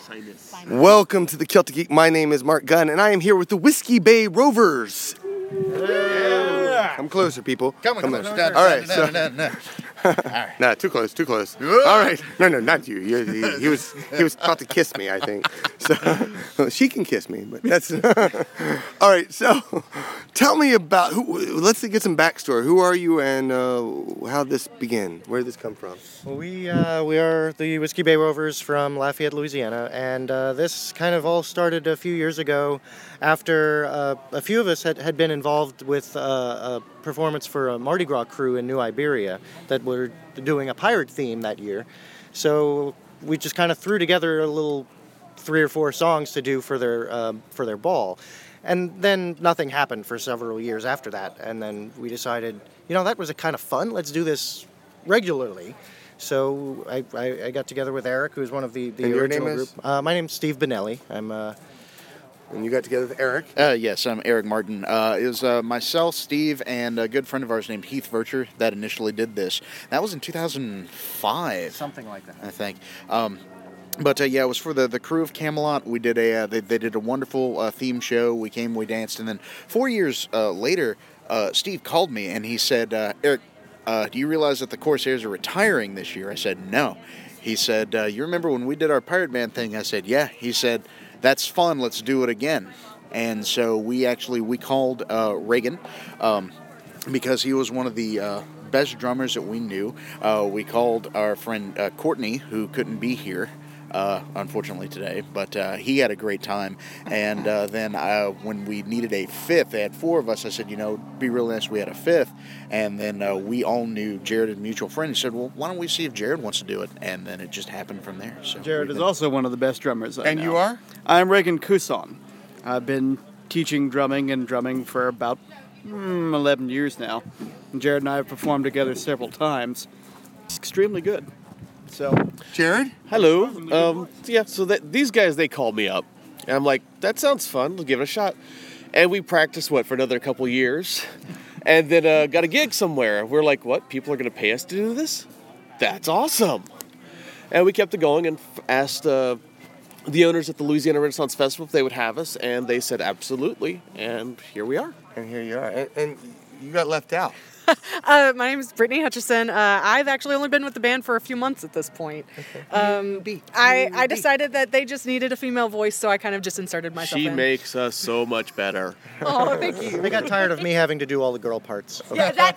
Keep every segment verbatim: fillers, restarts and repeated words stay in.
Sinus. Welcome to the Celtic Geek. My name is Mark Gunn, and I am here with the Whiskey Bay Rovers. Yeah. Come closer, people. Come on, come on. closer. No, no, All right, no, so, no, no, no. All right. nah, too close, too close. All right, no, no, not you. you he, he was he was about to kiss me, I think. So well, she can kiss me, but that's all right. So, tell me about who. Let's get some backstory. Who are you, and uh, how did this begin? Where did this come from? Well, we uh, we are the Whiskey Bay Rovers from Lafayette, Louisiana, and uh, this kind of all started a few years ago after uh, a few of us had, had been involved with uh, a performance for a Mardi Gras crew in New Iberia that were doing a pirate theme that year. So we just kind of threw together a little three or four songs to do for their uh, for their ball. And then nothing happened for several years after that, and then we decided, you know, that was a kind of fun, let's do this regularly. So I, I, I got together with Eric, who's one of the, the And your original name group. is? Uh, my name's Steve Benelli. I'm uh, And you got together with Eric. Uh, yes, I'm Eric Martin. Uh, it was uh, myself, Steve, and a good friend of ours named Heath Vircher that initially did this. That was in two thousand five. something like that. I think. Um, but uh, yeah, it was for the, the crew of Camelot. We did a uh, they, they did a wonderful uh, theme show. We came, we danced, and then four years uh, later, uh, Steve called me and he said, uh, "Eric, uh, do you realize that the Corsairs are retiring this year?" I said, "No." He said, uh, "You remember when we did our Pirate Band thing?" I said, "Yeah." He said, "That's fun. Let's do it again." And so we actually we called uh, Reagan um, because he was one of the uh, best drummers that we knew. Uh, we called our friend uh, Courtney, who couldn't be here. Uh, unfortunately today, but uh, he had a great time. And uh, then uh, when we needed a fifth, they had four of us. I said, you know, it'd be real nice if we had a fifth. And then uh, we all knew Jared, a mutual friend. He said, well, why don't we see if Jared wants to do it? And then it just happened from there. So Jared we've is been- also one of the best drummers I And know. you are? I'm Reagan Couson. I've been teaching drumming and drumming for about mm, eleven years now. And Jared and I have performed together several times. It's extremely good. So, Jared? Hello. Um, yeah, so that, these guys, they called me up. And I'm like, that sounds fun. Let's give it a shot. And we practiced, what, for another couple years? And then uh, got a gig somewhere. We're like, what? People are going to pay us to do this? That's awesome. And we kept it going and f- asked uh, the owners at the Louisiana Renaissance Festival if they would have us. And they said, absolutely. And here we are. And here you are. And, and you got left out. Uh, my name is Brittany Hutchison. Uh, I've actually only been with the band for a few months at this point. Um, I, I decided that they just needed a female voice, so I kind of just inserted myself She in. makes us so much better. Oh, thank you. They got tired of me having to do all the girl parts. Yeah, that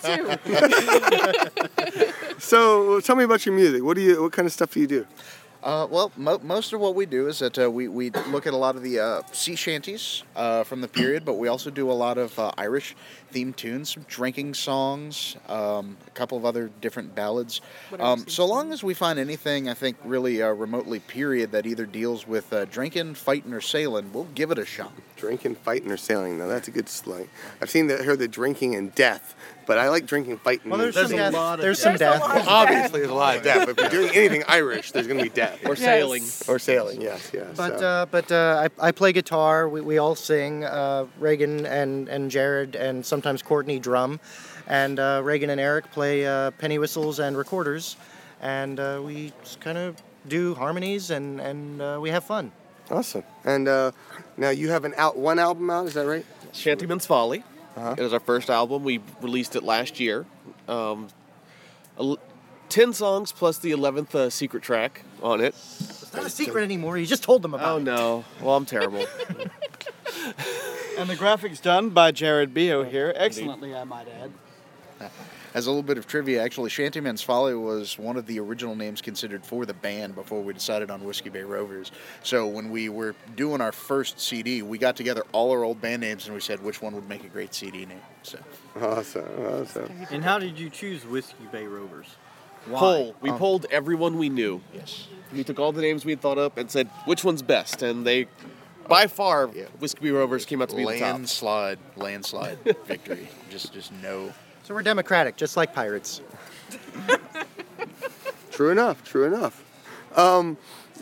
too. So tell me about your music. What do you? What kind of stuff do you do? Uh, well, mo- most of what we do is that uh, we, we look at a lot of the uh, sea shanties uh, from the period, but we also do a lot of uh, Irish-themed tunes, some drinking songs, um, a couple of other different ballads. Um, so long as we find anything, I think, really uh, remotely period that either deals with uh, drinking, fighting, or sailing, we'll give it a shot. Drinking, fighting, or sailing. Now that's a good slang. I've seen that, heard the drinking and death, but I like drinking, fighting. Well, there's, and some a death. lot of There's some There's a death. lot of obviously there's a lot of death. But if you're doing anything Irish, there's going to be death. Or Yes. sailing. Or sailing, yes, yes. But so. uh, but uh, I, I play guitar. We, we all sing. Uh, Reagan and, and Jared and sometimes Courtney drum, and uh, Reagan and Eric play uh, penny whistles and recorders, and uh, we just kind of do harmonies and and uh, we have fun. Awesome. And uh, now you have an out one album out, is that right? Shantyman's Folly. Uh-huh. It was our first album. We released it last year. Um, el- ten songs plus the eleventh uh, secret track on it. It's not a secret anymore. You just told them about Oh, it. no. Well, I'm terrible. and the graphics done by Jared Bio here. Excellently, I might add. As a little bit of trivia, actually, Shantyman's Folly was one of the original names considered for the band before we decided on Whiskey Bay Rovers. So when we were doing our first C D, we got together all our old band names and we said which one would make a great C D name. So Awesome, awesome. And how did you choose Whiskey Bay Rovers? Why? Poll. We Oh. polled everyone we knew. yes, We took all the names we had thought up and said, which one's best? And they, by far, Yeah. Whiskey Bay Rovers came out to be the top. landslide, landslide victory. Just, just no. So we're democratic, just like pirates. True enough, true enough. Um,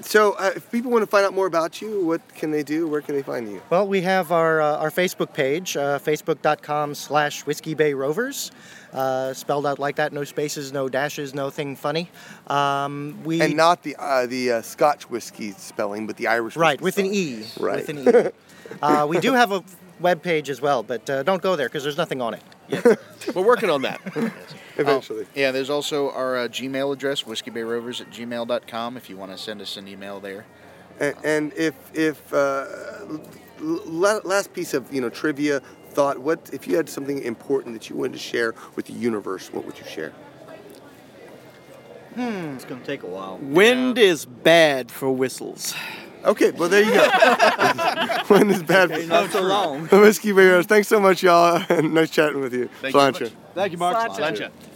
So, uh, if people want to find out more about you, what can they do? Where can they find you? Well, we have our uh, our Facebook page, uh, facebook.com slash Whiskey Bay Rovers, uh, spelled out like that, no spaces, no dashes, no thing funny. Um, we And not the uh, the uh, Scotch whiskey spelling, but the Irish right whiskey with an spelling. E. Right. With an E. uh, we do have a web page as well, but uh, don't go there because there's nothing on it. We're working on that. Eventually. Oh, yeah, there's also our uh, Gmail address, whiskey bay rovers at gmail dot com, if you want to send us an email there. And, and if if uh, l- last piece of you know trivia thought, what if you had something important that you wanted to share with the universe? What would you share? It's gonna take a while. Wind is bad for whistles. Okay, well there you go. When is bad? Okay, not so long. Whiskey Bay Rovers. Thanks so much, y'all. Nice chatting with you. Thank you so Sláinte. much. Thank you, Mark. Sláinte. Sláinte.